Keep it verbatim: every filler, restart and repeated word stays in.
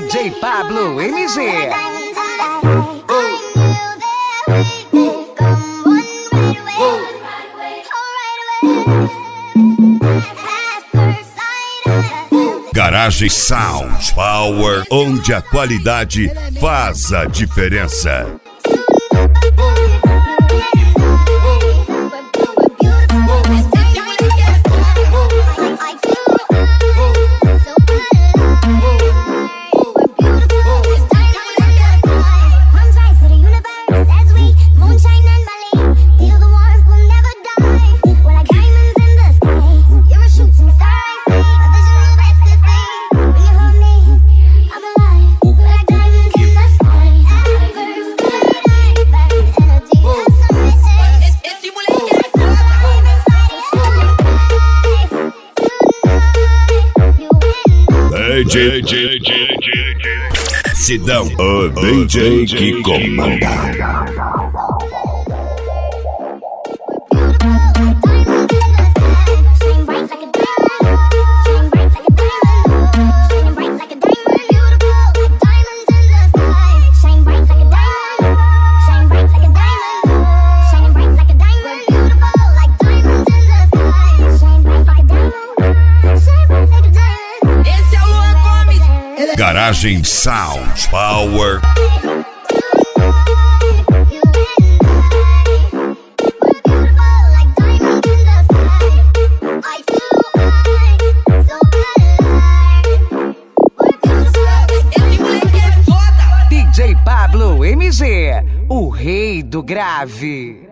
D J Pablo M Z. Garage Sound Power, onde a qualidade faz a diferença. D J, Sidão, o D J que comanda. Garagem Sound Power. D J Pablo M Z, o rei do grave.